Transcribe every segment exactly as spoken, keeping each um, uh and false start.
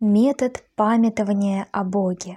Метод памятования о Боге.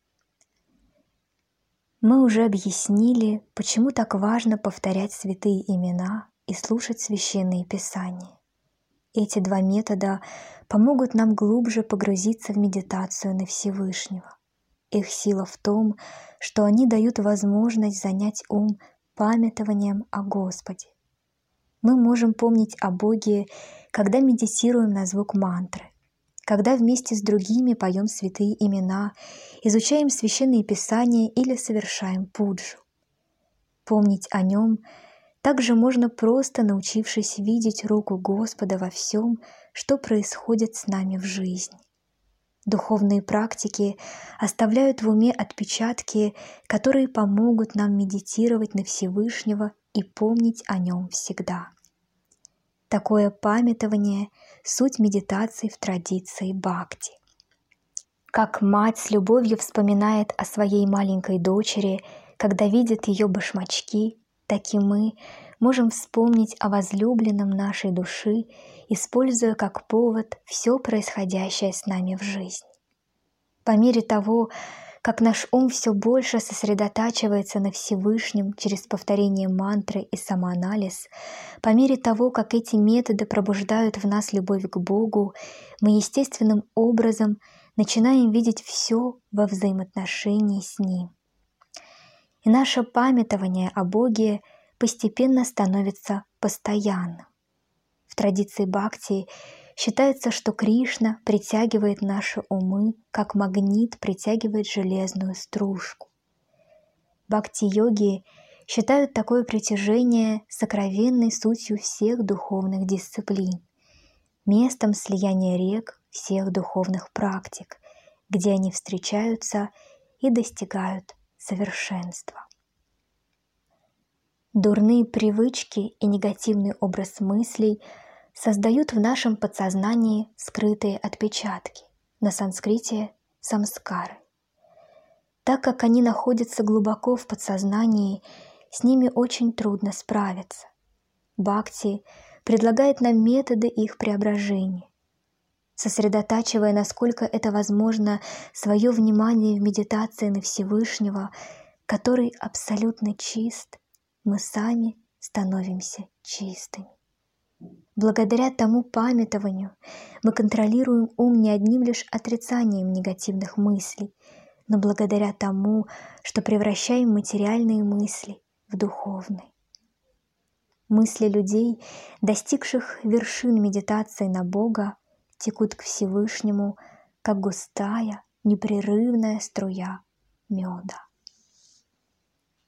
Мы уже объяснили, почему так важно повторять святые имена и слушать священные писания. Эти два метода помогут нам глубже погрузиться в медитацию на Всевышнего. Их сила в том, что они дают возможность занять ум памятованием о Господе. Мы можем помнить о Боге, когда медитируем на звук мантры, когда вместе с другими поем святые имена, изучаем священные писания или совершаем пуджу. Помнить о Нем также можно, просто научившись видеть руку Господа во всем, что происходит с нами в жизни. Духовные практики оставляют в уме отпечатки, которые помогут нам медитировать на Всевышнего и помнить о Нем всегда. Такое памятование — суть медитации в традиции бхакти. Как мать с любовью вспоминает о своей маленькой дочери, когда видит ее башмачки, так и мы можем вспомнить о возлюбленном нашей души, используя как повод все происходящее с нами в жизни. По мере того, как наш ум все больше сосредотачивается на Всевышнем через повторение мантры и самоанализ, по мере того, как эти методы пробуждают в нас любовь к Богу, мы естественным образом начинаем видеть все во взаимоотношении с Ним. И наше памятование о Боге постепенно становится постоянным. В традиции бхакти считается, что Кришна притягивает наши умы, как магнит притягивает железную стружку. Бхакти-йоги считают такое притяжение сокровенной сутью всех духовных дисциплин, местом слияния рек всех духовных практик, где они встречаются и достигают совершенства. Дурные привычки и негативный образ мыслей создают в нашем подсознании скрытые отпечатки, на санскрите самскары. Так как они находятся глубоко в подсознании, с ними очень трудно справиться. Бхакти предлагает нам методы их преображения. Сосредотачивая, насколько это возможно, свое внимание в медитации на Всевышнего, который абсолютно чист, мы сами становимся чистыми. Благодаря тому памятованию мы контролируем ум не одним лишь отрицанием негативных мыслей, но благодаря тому, что превращаем материальные мысли в духовные. Мысли людей, достигших вершин медитации на Бога, текут к Всевышнему, как густая, непрерывная струя меда.